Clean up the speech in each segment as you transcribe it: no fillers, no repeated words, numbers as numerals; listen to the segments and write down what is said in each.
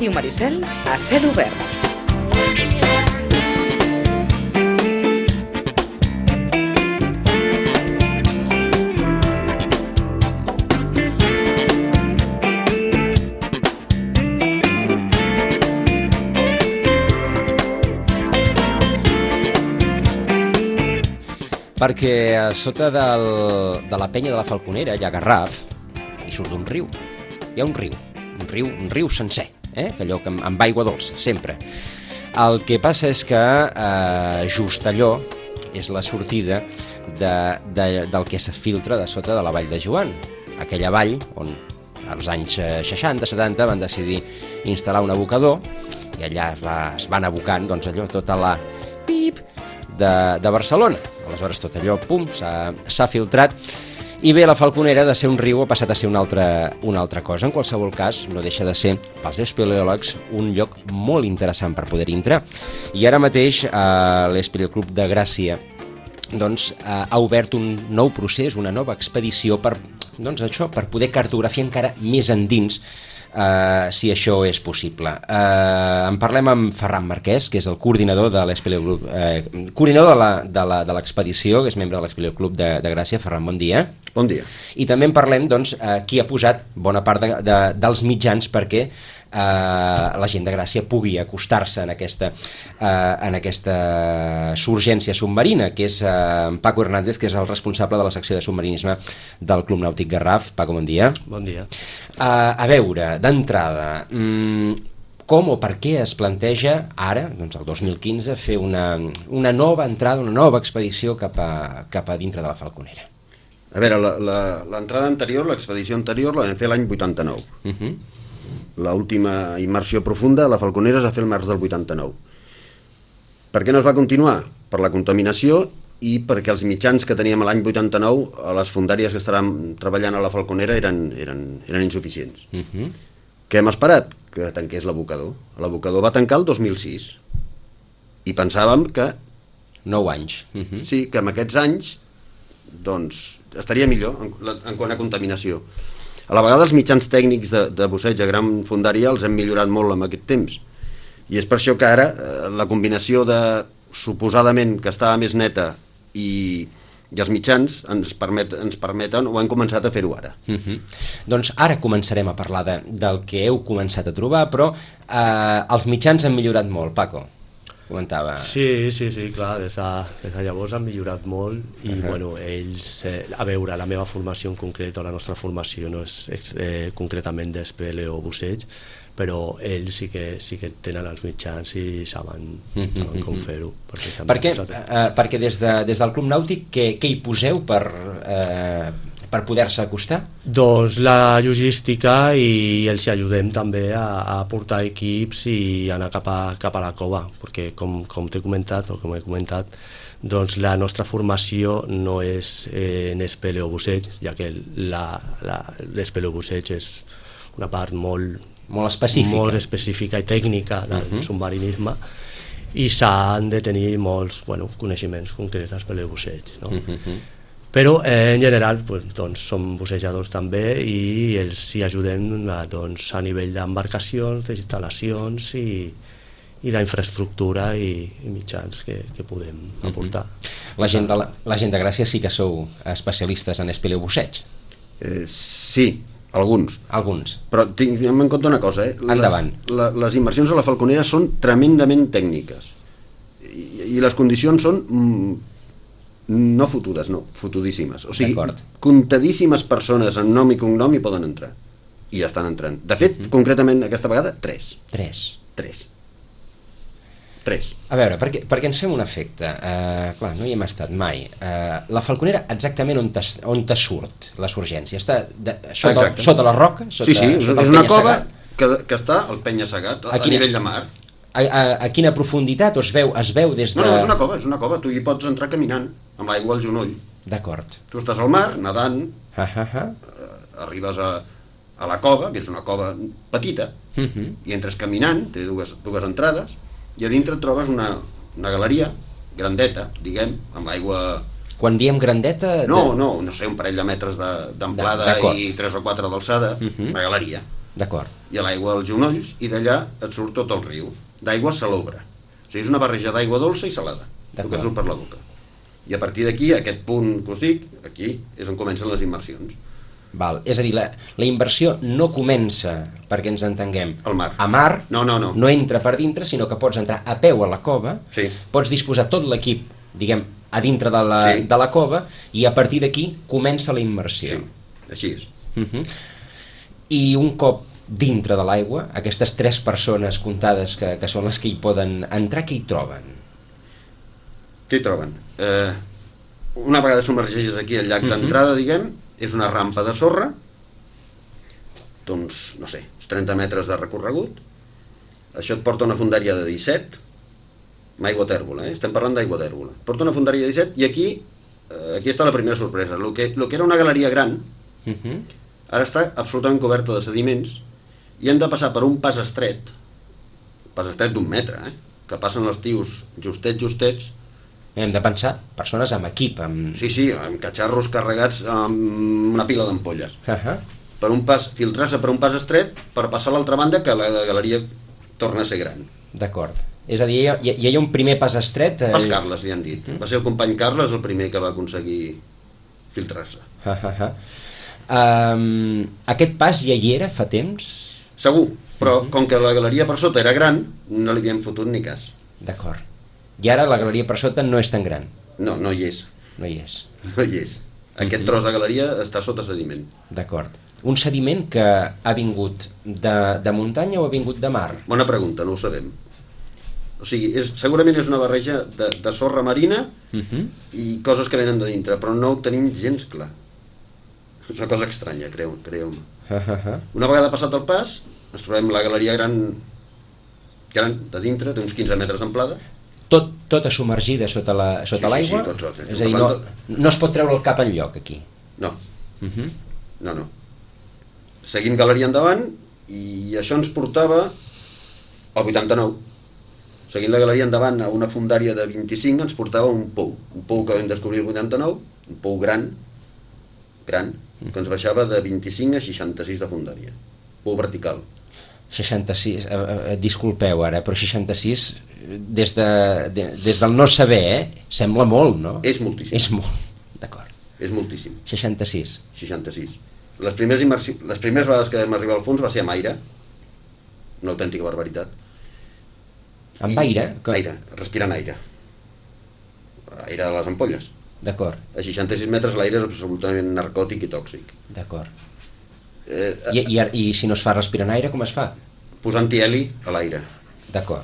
Ràdio Maricel a cel obert. Perquè a sota de la penya de la Falconera hi ha Garraf i surt un riu. Hi ha un riu sencer, que allò amb aigua dolça, sempre. El que passa és que just allò és la sortida del que se filtra de sota de la vall de Joan, aquella vall on als anys 60-70 van decidir instal·lar un abocador i allà es van abocant allò, tota la pip de Barcelona. Aleshores tot allò, pum, s'ha filtrat i bé, la Falconera de ser un riu ha passat a ser una altra cosa. En qualsevol cas, no deixa de ser, pels espeleòlegs, un lloc molt interessant per poder entrar. I ara mateix l'Espeleoclub de Gràcia ha obert un nou procés, una nova expedició per poder cartografiar encara més endins si això és possible. En parlem amb Ferran Marquès, que és el coordinador de l'Espeleoclub, coordinador de l'expedició, que és membre de l'Espeleoclub de Gràcia. Ferran, bon dia. Bon dia. I també en parlem, qui ha posat bona part dels mitjans perquè la gent de Gràcia pugui acostar-se en aquesta surgència submarina, que és Paco Hernández, que és el responsable de la secció de submarinisme del Club Nàutic Garraf. Paco, bon dia. Bon dia. A veure, d'entrada, com o per què es planteja ara, el 2015, fer una nova entrada, una nova expedició cap a dintre de la Falconera? A veure, l'entrada anterior, l'expedició anterior, la vam fer l'any 89. L'última immersió profunda a la Falconera es va fer el març del 89. Per què no es va continuar? Per la contaminació i perquè els mitjans que teníem l'any 89 a les fondàries que estàvem treballant a la Falconera eren insuficients. Què hem esperat? Que tanqués l'abocador. L'abocador va tancar el 2006 i pensàvem que 9 anys. Sí, que en aquests anys estaria millor en quant a contaminació. A la vegada els mitjans tècnics de busseig a gran fondària els hem millorat molt en aquest temps i és per això que ara la combinació de suposadament que estava més neta i els mitjans ens permeten o hem començat a fer-ho ara. Doncs ara començarem a parlar del que heu començat a trobar, però els mitjans han millorat molt, Paco. Comentava. Sí, clar, des de llavors han millorat molt i bueno, ells, a veure, la meva formació en concret o la nostra formació no és concretament d'espele o busseig, però ells sí que tenen els mitjans i saben com fer-ho. Perquè des del Club Nàutic què hi poseu per poder-se acostar? Doncs la logística i els ajudem també a portar equips i anar cap a la cova, perquè com he comentat, doncs la nostra formació no és en espele o busseig, ja que l'espele o busseig és una part molt específica i tècnica del submarinisme i s'han de tenir molts coneixements concrets d'espele o busseig, no? Però en general som bussejadors també i els hi ajudem a nivell d'embarcacions, d'instal·lacions i d'infraestructura i mitjans que podem aportar. La gent de Gràcia sí que sou especialistes en espele o busseig? Sí, alguns. Però tinguem en compte una cosa, Endavant. Les immersions a la Falconera són tremendament tècniques i les condicions són no fotudes, no, fotudíssimes. O sigui, comptadíssimes persones amb nom i cognom hi poden entrar. I ja estan entrant. De fet, concretament aquesta vegada, 3. A veure, perquè ens fem un efecte. Clar, no hi hem estat mai. La Falconera, exactament on te surt la surgència? Està sota la roca? Sí, és una cova que està al penya-segat, a nivell de mar. A quina profunditat? O es veu des de... No, és una cova. Tu hi pots entrar caminant, amb l'aigua al genoll. D'acord. Tu estàs al mar, nedant, arribes a la cova, que és una cova petita, i entres caminant, té dues entrades, i a dintre et trobes una galeria grandeta, diguem, amb aigua... Quan diem grandeta... No sé, un parell de metres d'amplada i 3 o 4 d'alçada, una galeria. D'acord. i a l'aigua als genolls, i d'allà et surt tot el riu, d'aigua salobre. O sigui, és una barreja d'aigua dolça i salada, el que surt per la boca. I a partir d'aquí, aquest punt que us dic, aquí és on comencen les immersions. Val. És a dir, la inversió no comença, perquè ens entenguem, Al mar. a mar, No. no entra per dintre, sinó que pots entrar a peu a la cova, Sí. pots disposar tot l'equip, diguem, a dintre de Sí. de la cova, i a partir d'aquí comença la immersió. Sí, així és. I un cop dintre de l'aigua, aquestes 3 persones comptades que són les que hi poden entrar, què hi troben? Què hi troben? Una vegada submergeixes aquí al llac d'entrada, diguem, és una rampa de sorra, d'uns, no sé, uns 30 metres de recorregut. Això et porta a una fondària de 17, amb aigua tèrbola, estem parlant d'aigua tèrbola. Porta una fondària de 17 i aquí està la primera sorpresa. Lo que era una galeria gran, ara està absolutament coberta de sediments i hem de passar per un pas estret d'1 metre, que passen els tios justets. Hem de pensar, persones amb equip, amb... Sí, amb catxarros carregats amb una pila d'ampolles. Per un pas, filtrar-se per un pas estret per passar a l'altra banda, que la galeria torna a ser gran. D'acord. És a dir, hi ha un primer pas estret... Pas Carles, li han dit. Va ser el company Carles el primer que va aconseguir filtrar-se. Aquest pas ja hi era fa temps? Segur, però com que la galeria per sota era gran, no li havíem fotut ni cas. D'acord. I ara la galeria per sota no és tan gran? No hi és. No hi és. No hi és. Aquest tros de galeria està sota sediment. D'acord. Un sediment que ha vingut de muntanya o ha vingut de mar? Bona pregunta, no ho sabem. O sigui, segurament és una barreja de sorra marina i coses que venen de dintre, però no ho tenim gens clar. És una cosa estranya, creu-me. Una vegada passat el pas, ens trobem la galeria gran de dintre, té uns 15 metres d'amplada. Tota submergida sota l'aigua? Sí, tot sota. És a dir, no es pot treure el cap enlloc, aquí? No. No. Seguim galeria endavant i això ens portava al 89. Seguint la galeria endavant a una fondària de 25 ens portava un pou que vam descobrir el 89, un pou gran, que ens baixava de 25 a 66 de fondària, pou vertical. 66, disculpeu ara, però 66 des del no saber, sembla molt, no? És moltíssim. És molt, d'acord. És moltíssim. 66. Les primeres vegades que vam arribar al fons va ser amb aire, una autèntica barbaritat. Amb aire? Aire, respirant aire. Aire a les ampolles. D'acord. A 66 metres l'aire és absolutament narcòtic i tòxic. D'acord. I si no es fa respirant aire, com es fa? Posant-hi heli a l'aire. D'acord.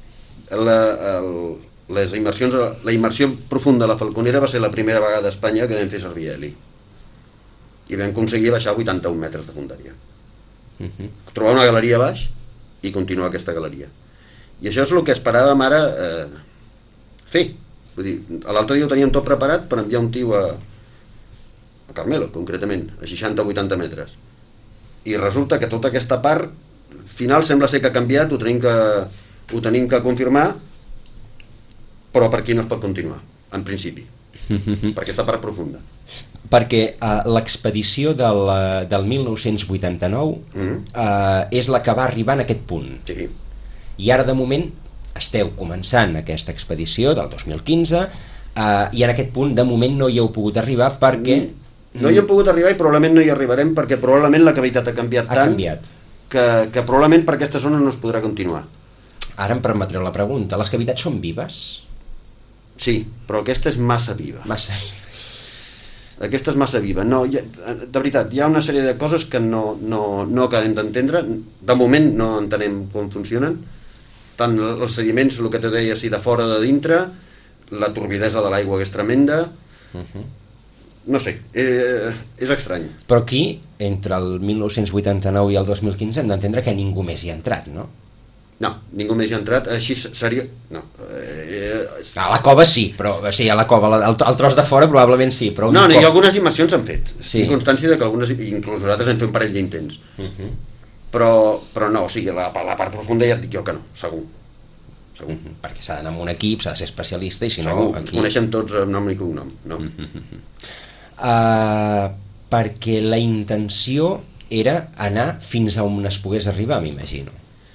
La immersió profunda a la Falconera va ser la primera vegada a Espanya que vam fer servir heli. I vam aconseguir baixar 81 metres de fondària. Trobar una galeria a baix i continuar aquesta galeria. I això és el que esperàvem ara fer. Vull dir, l'altre dia ho teníem tot preparat per enviar un tio a Carmelo, concretament, a 60 o 80 metres. I resulta que tota aquesta part final sembla ser que ha canviat, ho tenim que confirmar, però per aquí no es pot continuar, en principi, per aquesta part profunda. Perquè l'expedició del 1989 és la que va arribar en aquest punt. Sí. I ara de moment esteu començant aquesta expedició del 2015 i en aquest punt de moment no hi heu pogut arribar perquè... No hi hem pogut arribar i probablement no hi arribarem perquè probablement la cavitat ha canviat tant que probablement per aquesta zona no es podrà continuar. Ara em permetreu la pregunta, les cavitats són vives? Sí, però aquesta és massa viva. Aquesta és massa viva. No, de veritat, hi ha una sèrie de coses que no acabem d'entendre. De moment no entenem com funcionen. Tant els sediments, el que te deia, si de fora de dintre, la turbidesa de l'aigua que és tremenda. No sé, és estrany. Però aquí, entre el 1989 i el 2015, hem d'entendre que ningú més hi ha entrat, no? No, ningú més hi ha entrat, així seria... No. A la cova sí, però sí, a la cova, el tros de fora probablement sí, però... No, i algunes immersions s'han fet. Sí. Constància de que algunes, inclús nosaltres hem fet un parell d'intents. Però no, o sigui, la part profunda ja et dic jo que no, segur. Perquè s'ha d'anar amb un equip, s'ha de ser especialista, i si no... Segur, ens coneixem tots amb nom i cognom, no? Perquè la intenció era anar fins a on es pogués arribar, m'imagino.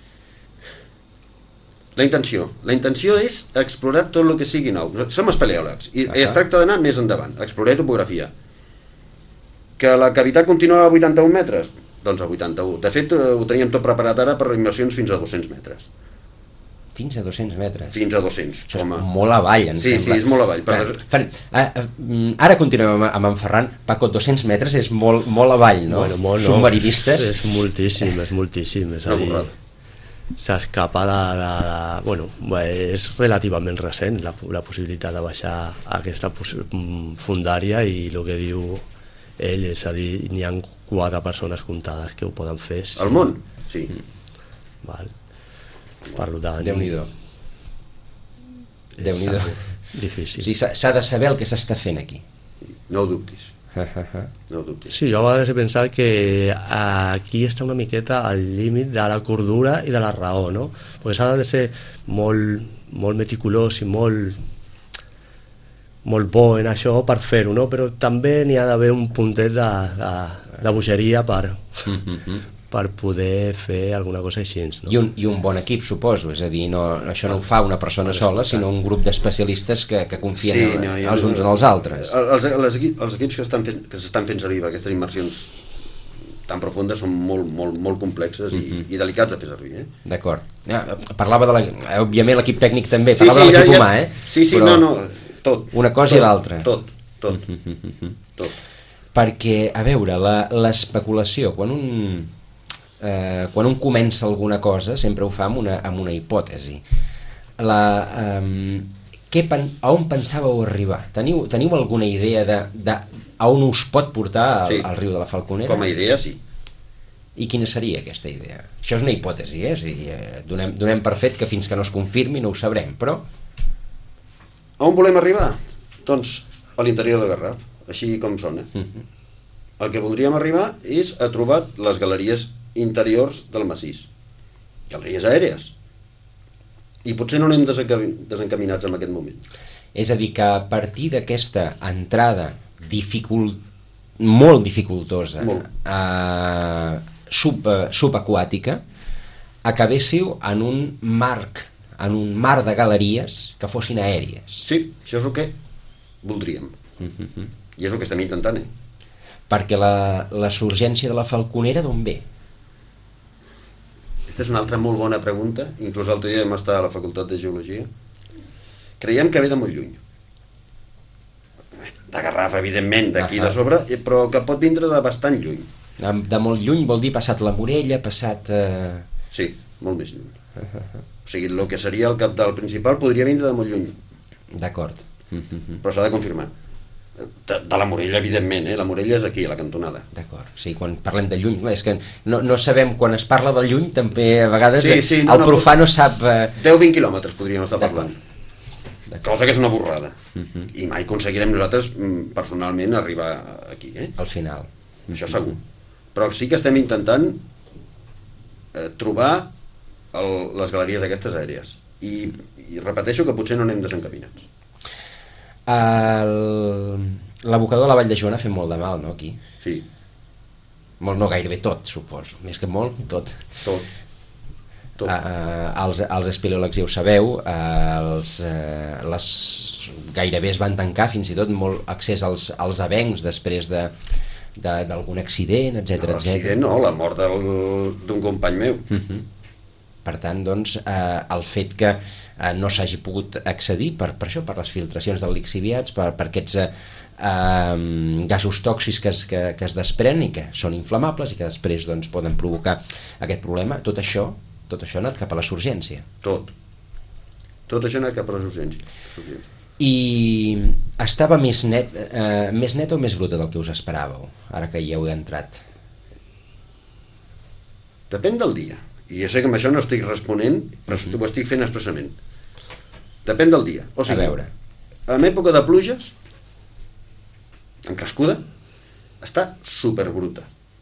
La intenció és explorar tot el que sigui nou. Som espeleòlegs i es tracta d'anar més endavant, explorar topografia. Que la cavitat continuava a 81 metres? Doncs a 81. De fet, ho teníem tot preparat ara per immersions fins a 200 metres. Fins a 200 metres? Fins a 200. Això és molt avall, em sembla. Sí, és molt avall. Ara continuem amb en Ferran. Paco, 200 metres és molt avall, no? Bueno, molt no. Submarinistes. És moltíssim. És a dir, s'escapa bueno, és relativament recent la possibilitat de baixar aquesta fundària i el que diu ell, és a dir, n'hi ha 4 persones comptades que ho poden fer. Al món? Sí. Val. Per tant, Déu-n'hi-do. Difícil. Sí, s'ha de saber el que s'està fent aquí. No ho dubtis. No ho dubtis. Sí, jo a vegades he pensat que aquí està una miqueta al límit de la cordura i de la raó, no? Perquè s'ha de ser molt meticulós i molt bo en això per fer-ho, no? Però també n'hi ha d'haver un puntet de bogeria per poder fer alguna cosa així, no? I un bon equip, suposo, és a dir, això no ho fa una persona sola, sinó un grup d'especialistes que confien els uns en els altres. Els equips que s'estan fent servir per aquestes immersions tan profundes són molt complexes i delicats de fer servir. D'acord. Parlava òbviament l'equip tècnic també, parlava de l'equip humà, Sí, no, tot. Una cosa i l'altra. Tot. Perquè, a veure, l'especulació, quan un comença alguna cosa sempre ho fa amb una hipòtesi. A on pensàveu arribar? Teniu alguna idea de a on us pot portar el riu de la Falconera? Com a idea, sí. I quina seria aquesta idea? Això és una hipòtesi, és a dir, donem per fet que fins que no es confirmi no ho sabrem, però... A on volem arribar? Doncs a l'interior de Garraf, així com sona. El que voldríem arribar és a trobar les galeries interiors del massís, galeries aèries, i potser no anem desencaminats en aquest moment. És a dir, que a partir d'aquesta entrada molt dificultosa, subaquàtica, acabéssiu en un mar de galeries que fossin aèries. Sí, això és el que voldríem, i és el que estem intentant, Perquè la surgència de la Falconera d'on ve? Aquesta és una altra molt bona pregunta, inclús l'altre dia vam estar a la Facultat de Geologia. Creiem que ve de molt lluny. De Garraf, evidentment, d'aquí de sobre, però que pot vindre de bastant lluny. De molt lluny vol dir passat la Morella, passat... Sí, molt més lluny. O sigui, el que seria el cabdal principal podria vindre de molt lluny. D'acord. Però s'ha de confirmar. De la Morella, evidentment, la Morella és aquí, a la cantonada. D'acord, sí, quan parlem de lluny, és que no sabem, quan es parla del lluny, també a vegades el profà no sap... 10-20 quilòmetres podríem estar parlant. Cosa que és una borrada. I mai aconseguirem nosaltres, personalment, arribar aquí, Al final. Això segur. Però sí que estem intentant trobar les galeries aquestes aèries. I repeteixo que potser no anem desencaminats. L'abocador de la Vall de Joana ha fet molt de mal, no, aquí? Sí. Molt, no, gairebé tot, suposo. Més que molt, tot. Els espeleòlegs ja ho sabeu, gairebé es van tancar, fins i tot molt accés als avencs després d'algun accident, etc. L'accident no, la mort d'un company meu. Per tant, doncs, el fet que no s'hagi pogut accedir per això, per les filtracions dels lixiviats, per aquests gasos tòxics que es desprenen i que són inflamables i que després doncs, poden provocar aquest problema, tot això ha anat cap a la surgència. Tot això ha anat cap a la surgència. I estava més neta o més bruta del que us esperàveu, ara que hi heu entrat? Depèn del dia. I jo sé que amb això no estic responent, però ho estic fent expressament. Depèn del dia. O sigui, en època de pluges, en crescuda, està superbruta.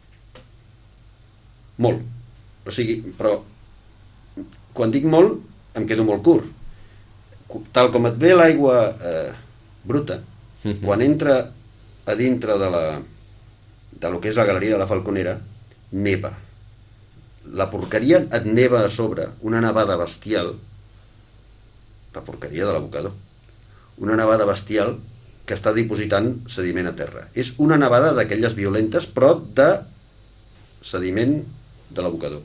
Molt. O sigui, però quan dic molt, em quedo molt curt. Tal com et ve l'aigua bruta, quan entra a dintre de lo que és la galeria de la Falconera, neva. La porqueria et neva a sobre, una nevada bestial, la porqueria de l'abocador, una nevada bestial que està dipositant sediment a terra. És una nevada d'aquelles violentes, però de sediment de l'abocador.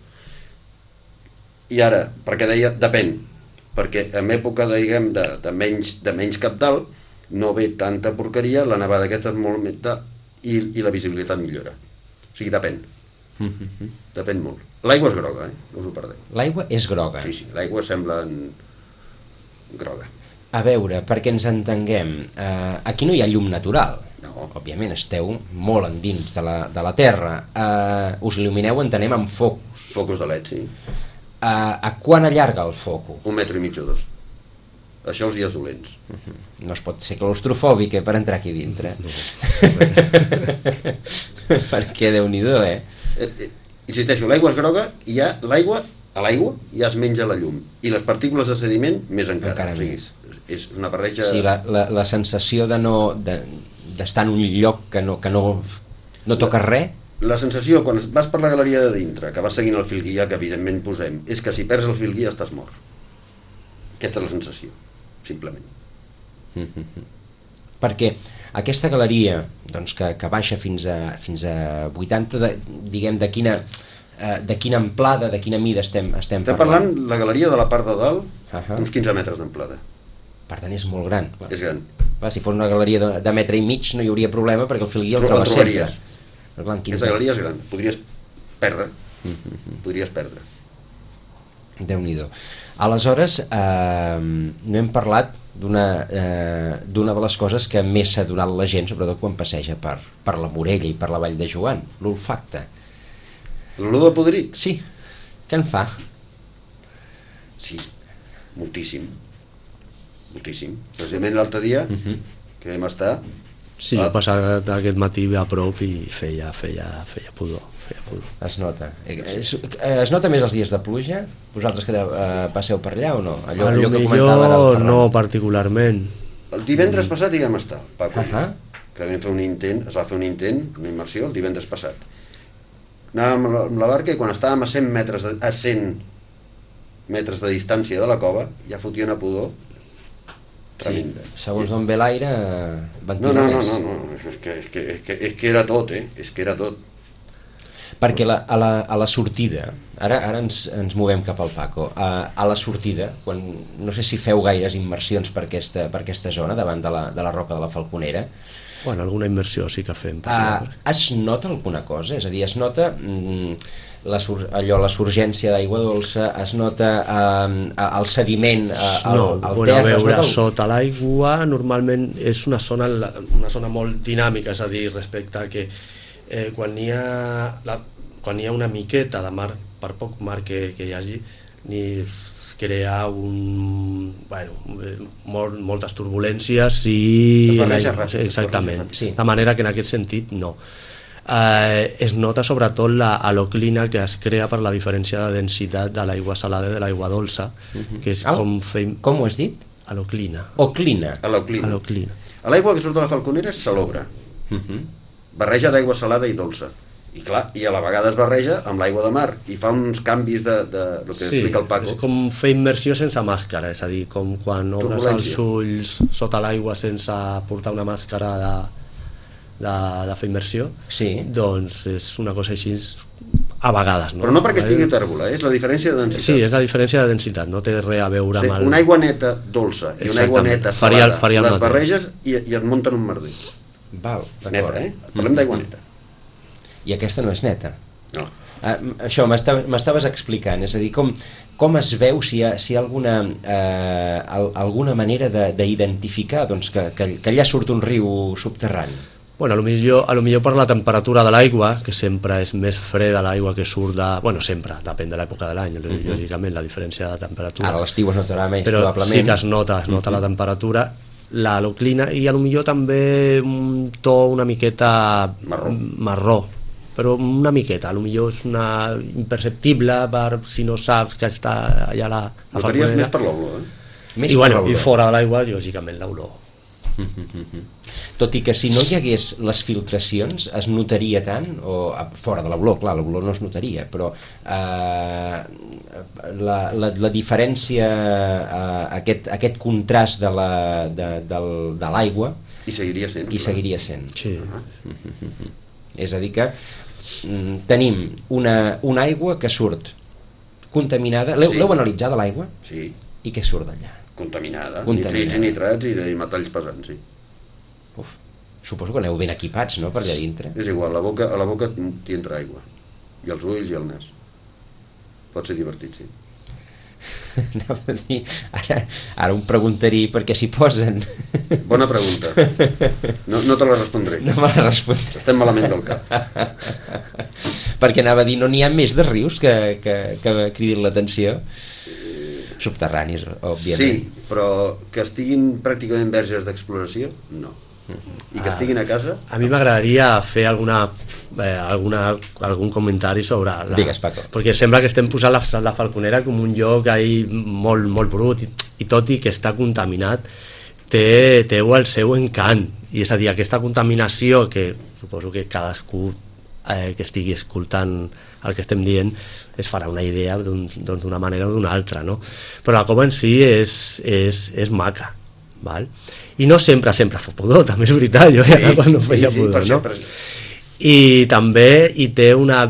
I ara, perquè deia, depèn, perquè en època, diguem, de menys cabdal, no ve tanta porqueria, la nevada aquesta és molt més i la visibilitat millora. O sigui, depèn. Depèn molt. L'aigua és groga, no us ho perdeu. L'aigua és groga? Sí, l'aigua sembla groga. A veure, perquè ens entenguem, aquí no hi ha llum natural. No. Òbviament, esteu molt endins de la terra. Us il·lumineu, entenem, amb focus. Focus de LED, sí. A quan allarga el foco? 1,5 metres o 2. Això els dies dolents. No es pot ser claustrofòbic per entrar aquí dintre. No. Perquè Déu-n'hi-do, Insisteixo, l'aigua és groga i a l'aigua ja es menja la llum. I les partícules de sediment més encara. Encara o sigui, més. És una barreja... Sí, la sensació d'estar en un lloc que no toca res. La sensació, quan vas per la galeria de dintre, que vas seguint el fil guia, que evidentment posem, és que si perds el fil guia estàs mort. Aquesta és la sensació, simplement. Perquè aquesta galeria doncs, que baixa fins a 80, diguem, de quina amplada, de quina mida estem parlant la galeria de la part de dalt, uns 15 metres d'amplada. Per tant, és molt gran. És gran. Clar, si fos una galeria de metre i mig no hi hauria problema perquè el fil guia el troba sempre. Però clar, aquesta galeria és gran, podries perdre. Déu-n'hi-do. Aleshores, no hem parlat d'una de les coses que més s'ha donat la gent, sobretot quan passeja per la Morella i per la Vall de Joan, l'olfacte. L'olor de podrit? Sí. Què en fa? Sí, moltíssim. Precisament l'altre dia que vam estar... Sí, jo he passat aquest matí a prop i feia pudor. Es nota. Es nota més els dies de pluja? Vosaltres que passeu per allà o no? Allò que comentava ara el Ferran. No particularment. El divendres passat hi vam estar, Paco, que vam fer un intent, es va fer un intent, una immersió, el divendres passat. Anàvem amb la barca i quan estàvem a 100 metres de distància de la cova ja fotia una pudor tremenda. Sí, segons d'on ve l'aire, ventila més. No, és que era tot, és que era tot. Perquè a la sortida, ara ens movem cap al Paco, a la sortida, quan no sé si feu gaires immersions per aquesta zona, davant de la Roca de la Falconera, bueno, alguna immersió sí que fem. Es nota alguna cosa? És a dir, es nota la surgència d'aigua dolça, es nota el sediment al terra? A veure, sota l'aigua normalment és una zona molt dinàmica, és a dir, respecte a que quan hi ha una miqueta de mar, per poc mar que hi hagi, ni crea moltes turbulències i... Es barreja ràpid. Exactament, de manera que en aquest sentit no. Es nota sobretot l'aloclina que es crea per la diferència de densitat de l'aigua salada i de l'aigua dolça, que és com ho has dit? Aloclina. Oclina. Aloclina. L'aigua que surt de la Falconera és salobre. Barreja d'aigua salada i dolça. I clar, i a la vegada es barreja amb l'aigua de mar i fa uns canvis de el que explica el Paco. És com fer immersió sense màscara, és a dir, com quan obres els ulls sota l'aigua sense portar una màscara de fer immersió, doncs és una cosa així a vegades. Però no perquè estigui tèrbola, és la diferència de densitat. Sí, és la diferència de densitat, no té res a veure amb una aigua neta dolça i una aigua neta salada, les barreges i et munten un merder. Val, neta, parlem d'aigua neta. I aquesta no és neta. No. Això m'estaves explicant, és a dir, com es veu si hi ha alguna manera d'identificar doncs, que allà surt un riu subterrani? Bueno, a lo millor per la temperatura de l'aigua, que sempre és més freda l'aigua que surt de... Bueno, sempre, depèn de l'època de l'any, lògicament, la diferència de temperatura. Ara l'estiu es notarà menys, però probablement. Sí que es nota la temperatura, l'aloclina i a lo millor també un to una miqueta marró, però una miqueta, a lo millor és una imperceptible per si no saps que està allà la Falconera. Notaries més per l'olor, I fora de l'aigua, lògicament, l'olor. Tot i que si no hi hagués les filtracions es notaria tant, o fora de l'olor, clar, l'olor no es notaria, però la diferència, aquest contrast de l'aigua i seguiria sent. Sí. És a dir que tenim una aigua que surt contaminada. L'heu analitzada, l'aigua? Sí. I què surt d'allà? Contaminada. Nitrits i nitrats i metalls pesants, sí. Uf, suposo que aneu ben equipats, no?, per allà dintre. És igual, a la boca t'hi entra aigua. I els ulls i el nas. Pot ser divertit, sí. Anava a dir, ara em preguntaria per què s'hi posen. Bona pregunta. No te la respondré. No me la respondré. Estem malament del cap. Perquè anava a dir, no n'hi ha més de rius que cridin l'atenció? Subterranis, òbviament. Sí, però que estiguin pràcticament verges d'exploració, no. I que estiguin a casa... A mi m'agradaria fer algun comentari sobre... Digues, Paco. Perquè sembla que estem posant la Falconera com un lloc ahí molt, molt brut, i tot i que està contaminat, té el seu encant. I és a dir, aquesta contaminació, que suposo que cadascú que estigui escoltant el que estem dient es farà una idea d'una manera o d'una altra, no? Però la cova en si és maca, val? I no sempre fa pudor, també és veritat, jo ja quan no feia pudor, no? I també hi té una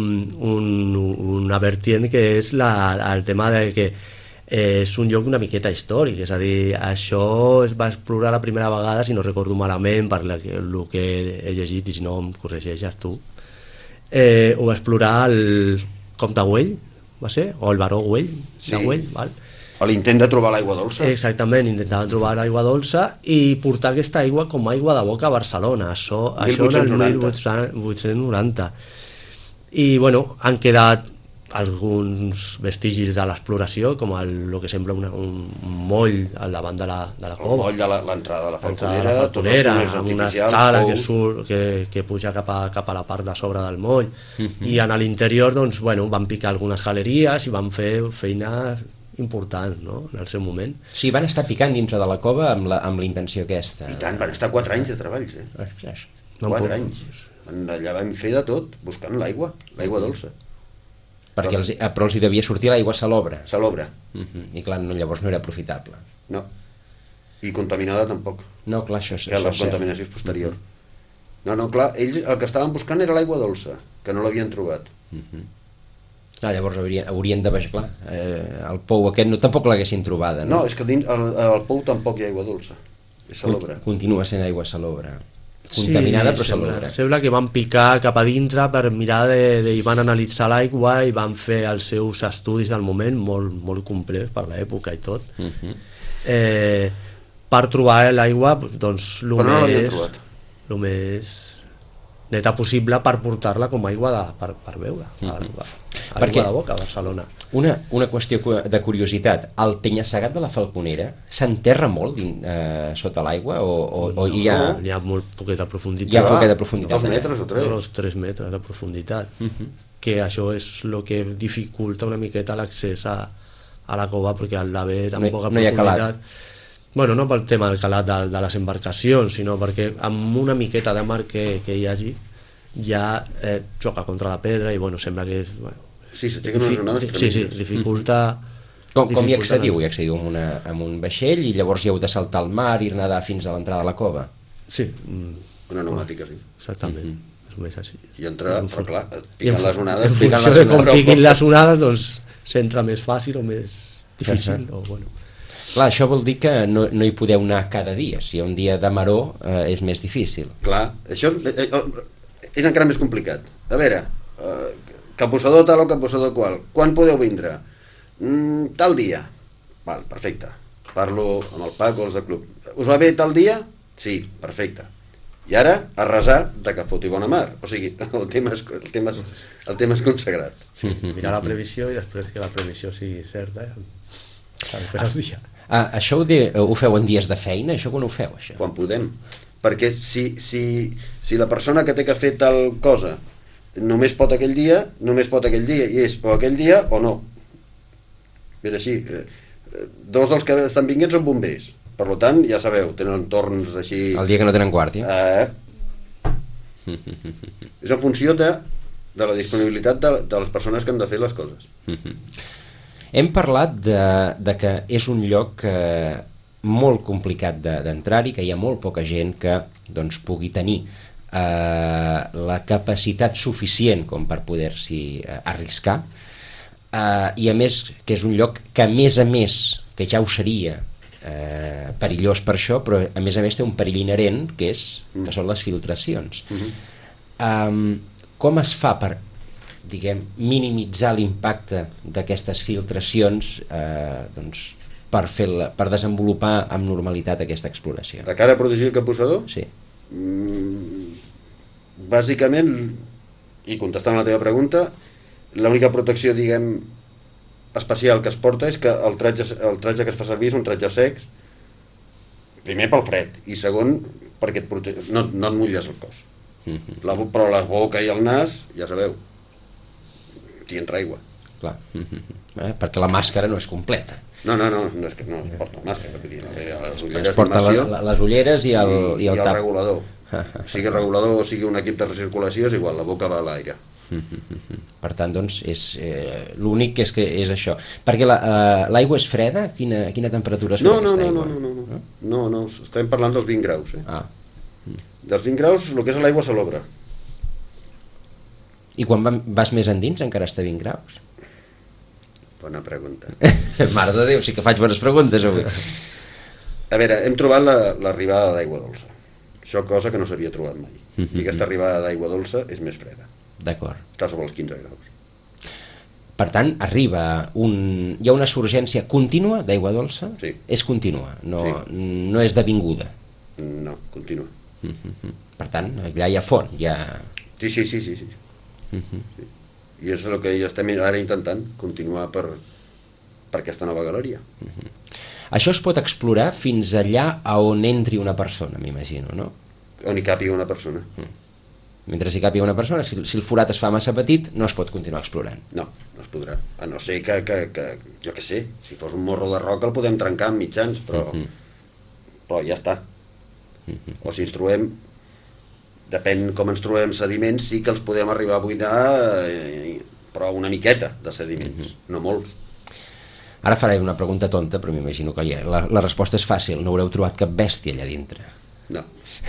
vertient que és el tema de que és un lloc una miqueta històric, és a dir, això es va explorar la primera vegada, si no recordo malament, per el que he llegit, i si no em corregeixes tu, ho va explorar el comte Güell, va ser? O el baró Güell, sí. De Güell, val? A l'intent de trobar l'aigua dolça. Exactament, intentaven trobar l'aigua dolça i portar aquesta aigua com a aigua de boca a Barcelona, això en el 1890. I bueno, han quedat alguns vestigis de l'exploració, com el que sembla un moll al davant de la cova. El moll de l'entrada de la Falconera, amb una escala que puja cap a la part de sobre del moll. I a l'interior doncs, bueno, van picar algunes galeries i van fer feina important, no?, en el seu moment. Sí, van estar picant dintre de la cova amb la intenció aquesta. I tant, van estar 4 anys de treballs, 4 anys. Allà vam fer de tot, buscant l'aigua dolça. Però els hi devia sortir l'aigua salobre. Salobre. I clar, llavors no era aprofitable. No. I contaminada tampoc. No, clar, això és... Que la contaminació és posterior. No, clar, ells el que estaven buscant era l'aigua dolça, que no l'havien trobat. Llavors haurien de baixar, clar, el pou aquest tampoc l'haguessin trobada, no? No, és que dins el pou tampoc hi ha aigua dolça, és salobre. Continua sent aigua salobre, contaminada però salobre. Sembla que van picar cap a dintre per mirar i van analitzar l'aigua i van fer els seus estudis al moment, molt complets per l'època i tot, per trobar l'aigua doncs el més neta possible per portar-la com a aigua per beure, aigua de boca a Barcelona. Una qüestió de curiositat, el penya-segat de la Falconera s'enterra molt sota l'aigua o hi ha... No, hi ha molt poqueta profunditat. Hi ha poqueta profunditat. 2 metres o 3? 2-3 metres de profunditat, que això és el que dificulta una miqueta l'accés a la cova, perquè al d'haver tan poca profunditat... Bueno, no pel tema del calat de les embarcacions, sinó perquè amb una miqueta de mar que hi hagi ja xoca contra la pedra i bueno, sembla que és... Bueno, sí, s'aixequen unes onades tremendes. Sí, dificulta... Com hi accediu? Hi accediu amb un vaixell i llavors hi heu de saltar al mar i nedar fins a l'entrada de la cova? Sí. Una pneumàtica, sí. Exactament. És més així. I entrar, però clar, piquen les onades... En funció de com piquin les onades, doncs s'entra més fàcil o més difícil, o bueno... Clar, això vol dir que no hi podeu anar cada dia. Si hi ha un dia de maror és més difícil. Clar, això és encara més complicat. A veure, capbussador tal o capbussador qual, quan podeu vindre? Tal dia. Val, perfecte. Parlo amb el Paco, els de club. Us va bé tal dia? Sí, perfecte. I ara, a resar de que foti bona mar. O sigui, el tema és consagrat. Mirar la previsió i després que la previsió sigui certa. Això ho feu en dies de feina? Això quan ho feu, això? Quan podem. Perquè si la persona que té que fer tal cosa només pot aquell dia, i és o aquell dia o no. És així. 2 dels que estan vinguent són bombers. Per tant, ja sabeu, tenen entorns així... El dia que no tenen guàrdia. És en funció de la disponibilitat de les persones que han de fer les coses. Hem parlat de que és un lloc molt complicat d'entrar-hi, que hi ha molt poca gent que doncs, pugui tenir la capacitat suficient com per poder-s'hi arriscar, i a més que és un lloc que a més que ja ho seria perillós per això, però a més té un perill inherent que són les filtracions. Com es fa per, diguem, minimitzar l'impacte d'aquestes filtracions doncs, per desenvolupar amb normalitat aquesta exploració? De cara a protegir el capbussador? Sí. Bàsicament, i contestant a la teva pregunta, l'única protecció, diguem, especial que es porta és que el tratge que es fa servir són tratges secs, primer pel fred i segon perquè no et mulles el cos. Però la boca i el nas, ja sabeu, t'hi entra aigua. Clar. Perquè la màscara no és completa. No és que no es porta la màscara, les ulleres es porta les ulleres i el tap. regulador. Sigui regulador o sigui un equip de recirculació, és igual, la boca va a l'aire. Per tant, doncs, l'únic és que és això. Perquè l'aigua és freda? Quina temperatura és aquesta aigua? No, estem parlant dels 20 graus. Dels 20 graus, el que és l'aigua salobre. I quan vas més endins encara està a 20 graus? Bona pregunta. Mare de Déu, sí que faig bones preguntes avui. A veure, hem trobat l'arribada d'aigua dolça. Això cosa que no s'havia trobat mai. I aquesta arribada d'aigua dolça és més freda. D'acord. Està sobre els 15 graus. Per tant, hi ha una surgència contínua d'aigua dolça? Sí. És contínua, no és d'avinguda? No, contínua. Per tant, allà hi ha font, hi ha... Sí. I és el que estem ara intentant, continuar per aquesta nova galeria. Això es pot explorar fins allà on entri una persona, m'imagino, no? On hi càpiga una persona. Mentre hi càpiga una persona, si el forat es fa massa petit, no es pot continuar explorant. No es podrà. A no ser que jo què sé, si fos un morro de roca el podem trencar amb mitjans, però ja està. O si ens trobem, depèn com ens trobem sediments, sí que els podem arribar a buidar, però una miqueta de sediments, no molts. Ara faré una pregunta tonta, però m'imagino que la resposta és fàcil. No haureu trobat cap bèstia allà dintre? No.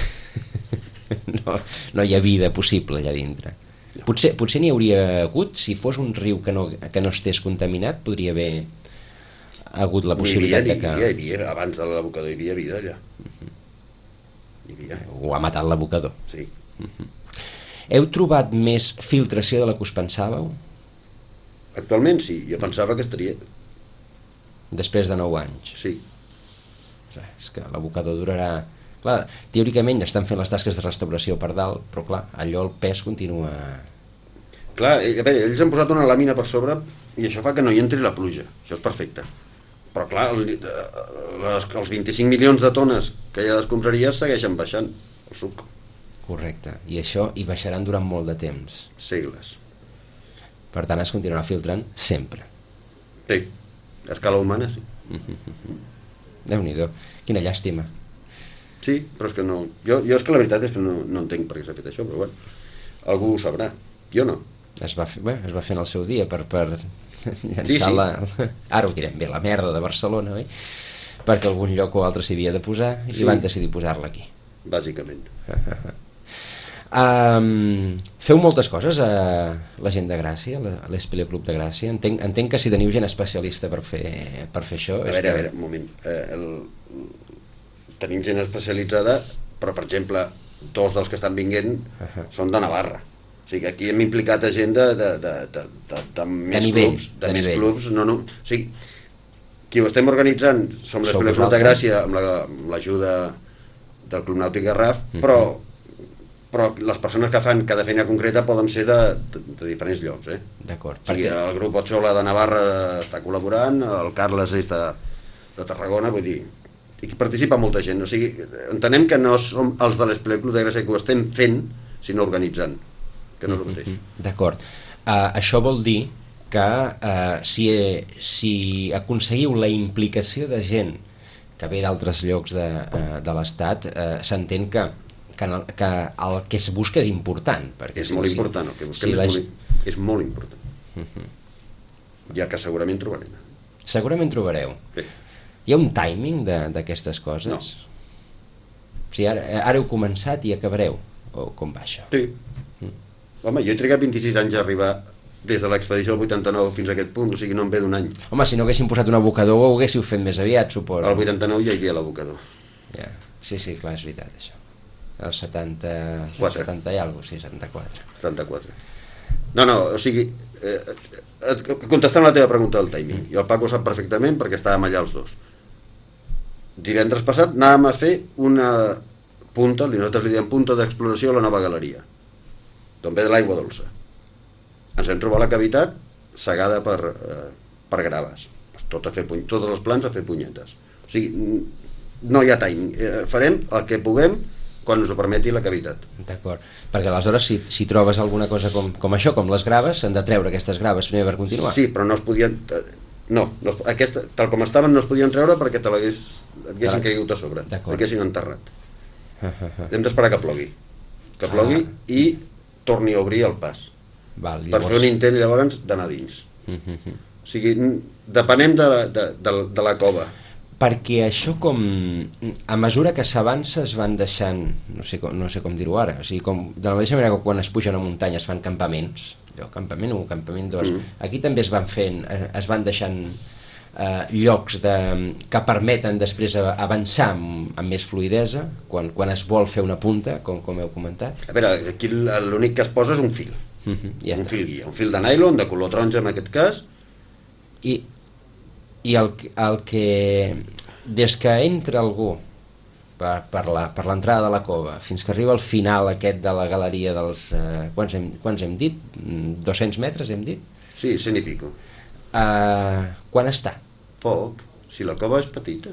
No hi ha vida possible allà dintre. No. Potser n'hi hauria hagut, si fos un riu que no estés contaminat, podria haver hagut la possibilitat de que... Hi havia, abans de l'abocador hi havia vida allà. Hi havia. Ho ha matat l'abocador. Sí. Heu trobat més filtració de la que us pensàveu? Actualment sí, jo pensava que estaria... Després de 9 anys? Sí. És que l'abocador durarà... Clar, teòricament estan fent les tasques de restauració per dalt, però clar, allò el pes continua... Clar, a veure, ells han posat una làmina per sobre i això fa que no hi entri la pluja, això és perfecte. Però clar, els 25 milions de tones que hi ha d'escombraries segueixen baixant el suc. Correcte, i això hi baixaran durant molt de temps. Segles. Per tant, es continuarà filtrant sempre. Sí, a escala humana sí. Déu-n'hi-do, quina llàstima. Sí, però és que no... Jo és que la veritat és que no entenc per què s'ha fet això, però bueno, algú ho sabrà, jo no. Es va fer en el seu dia per llançar sí. Ara ho direm bé, la merda de Barcelona, oi? Perquè algun lloc o altre s'hi havia de posar i van decidir posar-la aquí. Bàsicament. Feu moltes coses a la gent de Gràcia, a l'Espeleo Club de Gràcia. Entenc que si teniu gent especialista per fer això... A veure, un moment. Tenim gent especialitzada, però per exemple, 2 dels que estan vinguent són de Navarra. O sigui, aquí hem implicat a gent de més clubs. De més clubs. O sigui, qui ho estem organitzant som l'Espeleo Club de Gràcia amb l'ajuda del Club Nàutic Garraf, però les persones que fan cada feina concreta poden ser de diferents llocs. D'acord. O sigui, el grup Otxola de Navarra està col·laborant, el Carles és de Tarragona, vull dir, i que participa molta gent. O sigui, entenem que no som els de l'Espeleo Club de Gràcia que ho estem fent, sinó organitzant, que no és el mateix. D'acord. Això vol dir que si aconseguiu la implicació de gent ve d'altres llocs de l'Estat, s'entén que el que es busca és important. És molt important, el que busquem és molt important. Ja que segurament trobarem. Segurament trobareu. Sí. Hi ha un timing d'aquestes coses? No. O sigui, ara heu començat i acabareu? O com va això? Sí. Home, jo he trigat 26 anys a arribar des de l'expedició del 89 fins a aquest punt, o sigui, no em ve d'un any. Home, si no haguéssim posat un abocador ho haguéssiu fet més aviat, suposo. Al 89 ja hi havia l'abocador. Ja. Sí, clar, és veritat, això. El 70 i alguna cosa, sí, 74. 74. No, o sigui, contestant la teva pregunta del timing, i el Paco ho sap perfectament perquè estàvem allà els dos. Divendres passat anàvem a fer una punta, nosaltres li diem punta d'exploració a la nova galeria, d'on ve de l'aigua dolça. Ens hem trobat la cavitat segada per graves. Tots els plans a fer punyetes. O sigui, no hi ha timing. Farem el que puguem quan ens ho permeti la cavitat. D'acord, perquè aleshores si trobes alguna cosa com això, com les graves, s'han de treure aquestes graves primer per continuar. Sí, però no es podien... No, tal com estaven no es podien treure perquè et haguessin caigut a sobre, haguessin enterrat. Hem d'esperar que plogui i torni a obrir el pas. Per fer un intent llavors d'anar dins. O sigui, depenem de la cova. Perquè això a mesura que s'avança es van deixant, no sé com dir-ho ara, o sigui, de la mateixa manera que quan es pugen a muntanya es fan campaments, campament 1, campament 2, aquí també es van deixant llocs que permeten després avançar amb més fluidesa quan es vol fer una punta, com heu comentat. A veure, aquí l'únic que es posa és un fil. Un fil guia, un fil de nylon de color taronja en aquest cas. I el que des que entra algú per l'entrada de la cova fins que arriba al final aquest de la galeria dels... quants hem dit? 200 metres hem dit? Sí, 100 i pico. Quan està? Poc, si la cova és petita.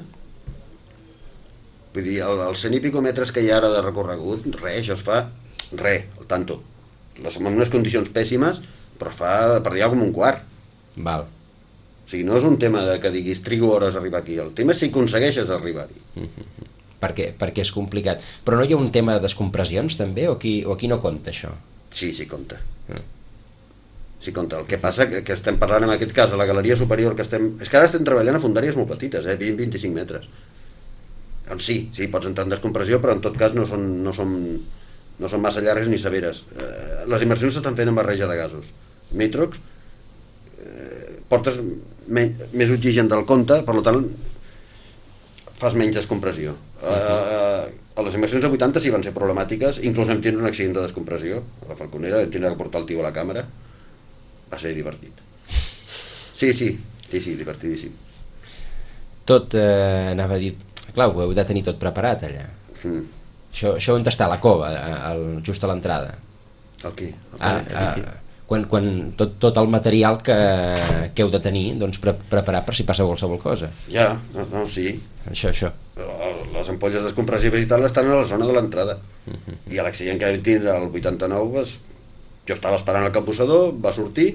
Vull dir, els 100 i pico metres que hi ha ara de recorregut, això es fa al tanto. En unes condicions pèssimes, però fa per dir com un quart. Val. O sigui, no és un tema que diguis trigo hores a arribar aquí, el tema és si aconsegueixes arribar-hi. Perquè és complicat. Però no hi ha un tema de descompressions també, o aquí no compta això? Sí, compta. Sí compta. El que passa que estem parlant en aquest cas a la galeria superior que estem... És que ara estem treballant a fondàries molt petites, 20-25 metres. Doncs sí, pots entrar en descompressió, però en tot cas no són massa llargues ni severes. Les immersions s'estan fent amb barreja de gasos. Matrox, portes més oxigen del compte, per tant fas menys descompressió. A les immersions de 80 sí van ser problemàtiques, inclús vam tindre un accident de descompressió a la Falconera, vam tindre que portar el tio a la càmera. Va ser divertit. Sí, divertidíssim. Tot, anava a dir... Clar, ho heu de tenir tot preparat allà. Això on està, la cova, just a l'entrada? El què? Quan tot el material que heu de tenir preparat per si passa qualsevol cosa. Ja, sí. Això. Les ampolles descompressives i tal estan a la zona de l'entrada. I l'accident que vam tindre el 89, jo estava esperant el capbussador, va sortir,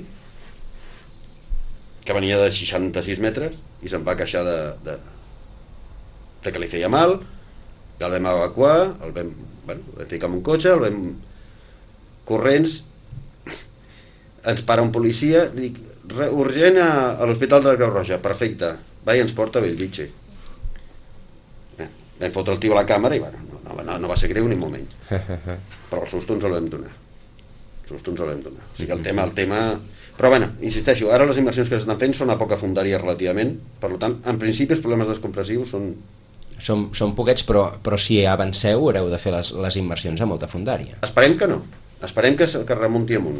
que venia de 66 metres, i se'n va queixar de que li feia mal, el vam evacuar, el vam ficar en un cotxe, el vam corrents, ens para un policia, dic, urgent a l'Hospital de la Creu Roja, perfecte, va i ens porta a Bellvitge. Vam fotre el tio a la càmera i no va ser greu ni molt menys, però el susto ens el vam donar. O sigui, el tema... Però bueno, insisteixo, ara les immersions que s'estan fent són a poca fondària relativament, per tant, en principi els problemes descompressius són poquets, però si avanceu haureu de fer les immersions a molta fondària. Esperem que no, esperem que remunti amunt.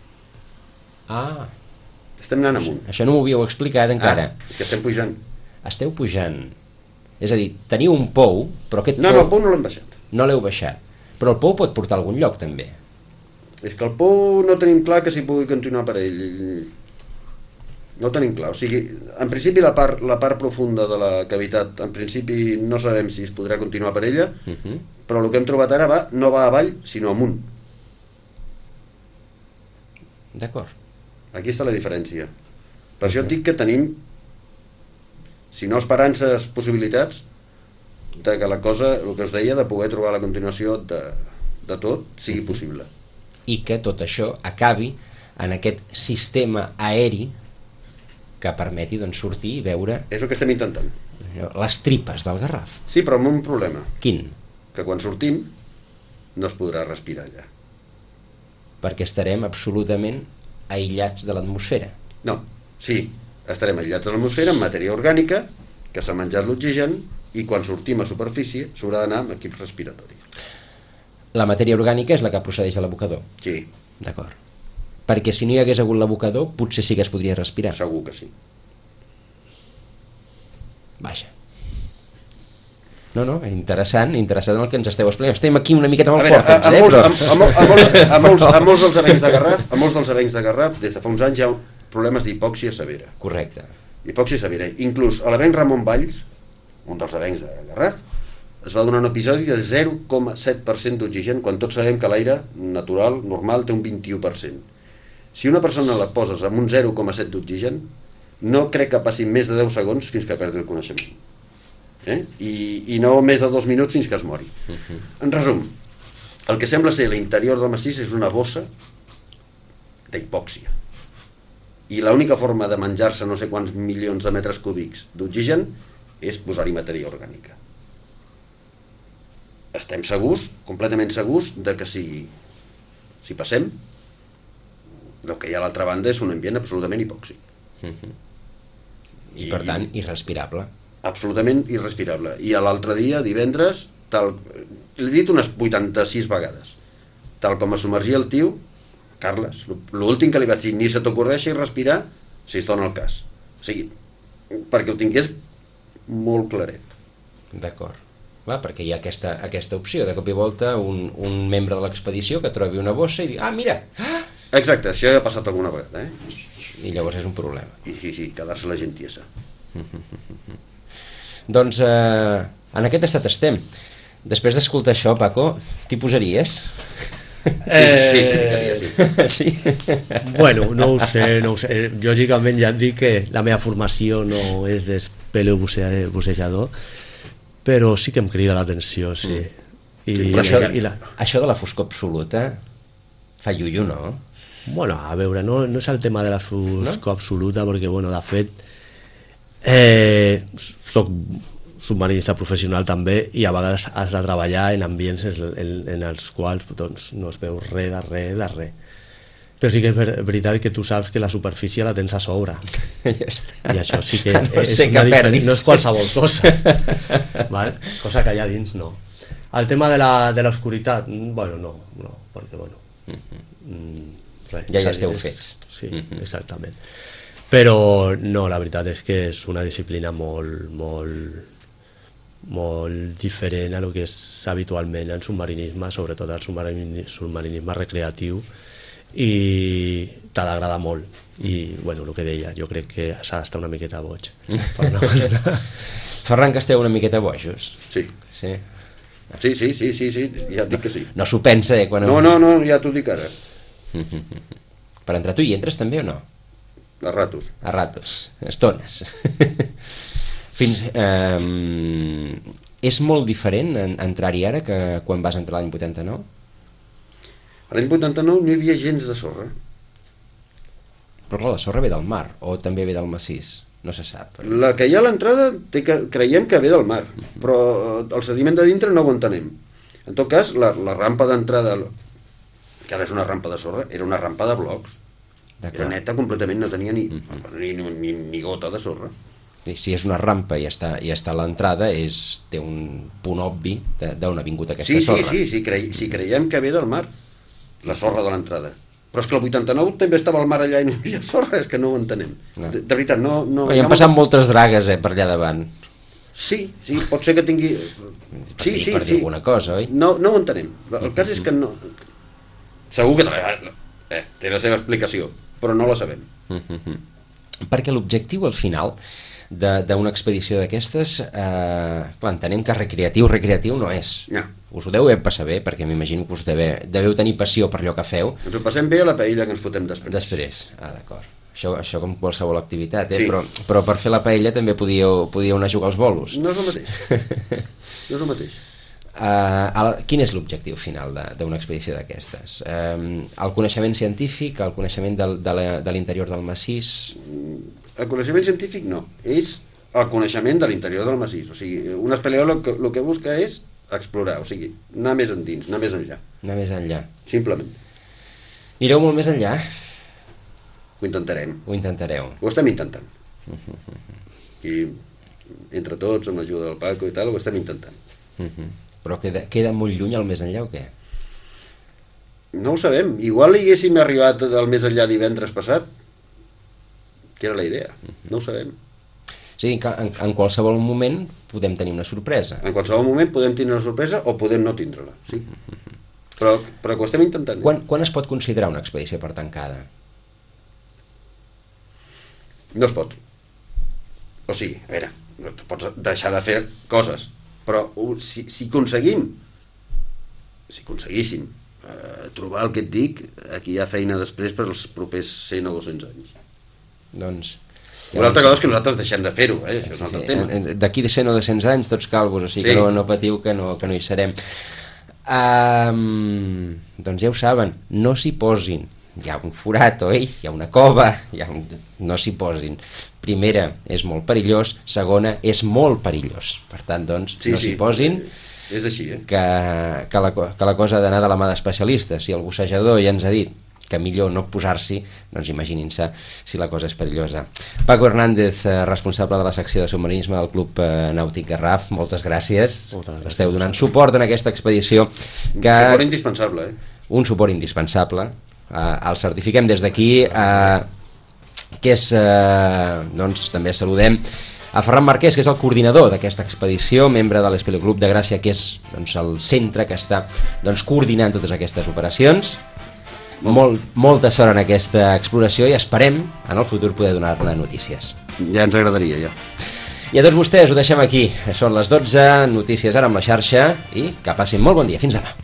Estem anant amunt. Això no m'ho havíeu explicat encara. És que estem pujant. Esteu pujant. És a dir, teniu un pou, però aquest pou... No, el pou no l'hem baixat. No l'heu baixat. Però el pou pot portar a algun lloc, també. És que el pou no tenim clar que s'hi pugui continuar per ell. No ho tenim clar. O sigui, en principi la part profunda de la cavitat, en principi no sabem si es podrà continuar per ella, però el que hem trobat ara no va avall, sinó amunt. D'acord. Aquí està la diferència. Per això et dic que tenim, si no esperances, possibilitats, de que la cosa, el que us deia, de poder trobar la continuació de tot, sigui possible. I que tot això acabi en aquest sistema aeri que permeti doncs, sortir i veure És el que estem intentant. les tripes del Garraf. Sí, però amb un problema, Quin? que quan sortim no es podrà respirar allà. Perquè estarem absolutament aïllats de l'atmosfera. No, sí, estarem aïllats de l'atmosfera amb matèria orgànica que s'ha menjat l'oxigen i quan sortim a superfície s'haurà d'anar amb equips respiratoris. La matèria orgànica és la que procedeix de l'abocador. Sí, D'acord. Perquè si no hi hagués hagut l'abocador, potser sí que es podria respirar. segur que sí. Vaja. No, interessant el que ens esteu explicant. Estem aquí una miqueta molt fortes, A molts dels avencs de Garraf, des de fa uns anys hi ha problemes d'hipòxia severa. Correcte. Hipòxia severa. Inclús a l'avenc Ramon Valls, un dels avencs de Garraf, es va donar un episodi de 0,7% d'oxigen, quan tots sabem que l'aire natural, normal, té un 21%. Si una persona la poses amb un 0,7 d'oxigen, no crec que passin més de 10 segons fins que perdi el coneixement. I no més de 2 minuts fins que es mori. En resum, el que sembla ser l'interior del massís és una bossa d'hipòxia. I l'única forma de menjar-se no sé quants milions de metres cúbics d'oxigen és posar-hi matèria orgànica. Estem segurs, completament segurs, de que si passem, el que hi ha a l'altra banda és un ambient absolutament hipòxic. I per tant, irrespirable. Absolutament irrespirable. I l'altre dia, divendres, l'he dit unes 86 vegades, tal com es submergia el tio, Carles, l'últim que li vaig dir, ni se t'ocorreixi respirar si es dona el cas. O sigui, perquè ho tingués molt claret. D'acord. Clar, perquè hi ha aquesta opció. De cop i volta, un membre de l'expedició que trobi una bossa i digui, mira! Exacte, això ja ha passat alguna vegada, I llavors és un problema. I sí, quedar-se la gent tiesa. Doncs en aquest estat estem. Després d'escoltar això, Paco, t'hi posaries? Sí, ficaria, sí. Sí? Bueno, no ho sé. Lògicament ja et dic que la meva formació no és d'espeleobussejador, però sí que em crida l'atenció, sí. Però això de la foscor absoluta fa iuiu, no? Bueno, a veure, no és el tema de la foscor absoluta, perquè, bueno, de fet, soc submarinista professional també i a vegades has de treballar en ambients en els quals doncs, no es veu res de res. Però sí que és veritat que tu saps que la superfície la tens a sobre. Ja està. I això sí que no és sé una diferència. No és qualsevol cosa. ¿Vale? Cosa que allà dins no. El tema de l'oscuritat, bueno, no, perquè bueno... res, ja esteu fets. Sí, exactament. Però no, la veritat és que és una disciplina molt diferent a lo que és habitualment en submarinisme, sobretot el submarinisme recreatiu, i t'ha d'agradar molt. I, bueno, el que deia, jo crec que s'ha d'estar una miqueta boig. Ferran, que esteu una miqueta bojos. Sí. Sí? Sí, ja et dic que sí. No s'ho pensa, quan... No, ja t'ho dic ara. Per entrar tu hi entres també o no? A ratos. A ratos, estones. És molt diferent entrar-hi ara que quan vas entrar l'any 89? A l'any 89 no hi havia gens de sorra. Però clar, la sorra ve del mar, o també ve del massís? No se sap. La que hi ha a l'entrada creiem que ve del mar, però el sediment de dintre no ho entenem. En tot cas, la rampa d'entrada, que ara és una rampa de sorra, era una rampa de blocs. Era neta completament, no tenia ni gota de sorra. Si és una rampa i està a l'entrada, té un punt obvi d'on ha vingut aquesta sorra. Sí, creiem que ve del mar, la sorra de l'entrada. Però és que el 89 també estava al mar allà i no hi havia sorra, és que no ho entenem. De veritat, no... Hi han passat moltes dragues per allà davant. Sí, pot ser que tingui... Sí. Per dir alguna cosa, oi? No ho entenem. El cas és que no... Segur que té la seva explicació, però no la sabem. Perquè l'objectiu, al final, d'una expedició d'aquestes, clar, entenem que recreatiu no és. No. Us ho deu passar bé, perquè m'imagino que us deveu tenir passió per allò que feu. Ens ho passem bé a la paella que ens fotem després. D'acord. Això com qualsevol activitat, Sí. Però per fer la paella també podíeu anar a jugar als bolos. No és el mateix. No és el mateix. Quin és l'objectiu final d'una expedició d'aquestes? El coneixement científic, el coneixement de l'interior del massís? El coneixement científic no, és el coneixement de l'interior del massís. O sigui, un espeleòleg el que busca és explorar, o sigui, anar més endins, anar més enllà. Anar més enllà. Simplement. Anireu molt més enllà? Ho intentarem. Ho intentareu. Ho estem intentant. I entre tots, amb l'ajuda del Paco i tal, ho estem intentant. Però queda molt lluny el més enllà o què? No ho sabem. Igual hi haguéssim arribat del més enllà divendres passat, que era la idea. No ho sabem. O sigui que en qualsevol moment podem tenir una sorpresa. En qualsevol moment podem tenir una sorpresa o podem no tindre-la, sí. Però que ho estem intentant. Quan es pot considerar una expedició per tancada? No es pot. O sigui, a veure, no pots deixar de fer coses, però si aconseguíssim trobar el que et dic, aquí hi ha feina després per als propers 100 o 200 anys. Doncs... Una altra cosa és que nosaltres deixem de fer-ho, això és un altre tema. D'aquí de 100 o 200 anys tots calvos, o sigui que no patiu que no hi serem. Doncs ja ho saben, no s'hi posin. Hi ha un forat, oi? Hi ha una cova, no s'hi posin. Primera, és molt perillós. Segona, és molt perillós. Per tant, doncs, no s'hi posin. És així, que la cosa ha d'anar de la mà d'especialistes. Si el bussejador ja ens ha dit que millor no posar-s'hi, doncs imaginin-se si la cosa és perillosa. Paco Hernández, responsable de la secció de submarinisme del Club Nàutic Garraf, moltes gràcies. Esteu donant suport en aquesta expedició. Suport indispensable, Un suport indispensable. El certifiquem des d'aquí, que és, doncs també saludem a Ferran Marquès, que és el coordinador d'aquesta expedició, membre de l'Espeleoclub de Gràcia, que és doncs, el centre que està coordinant totes aquestes operacions. Molta sort en aquesta exploració i esperem en el futur poder donar-ne notícies. Ja ens agradaria, ja. I a tots vostès ho deixem aquí. Són les 12, notícies ara amb la xarxa i que passin molt bon dia. Fins demà.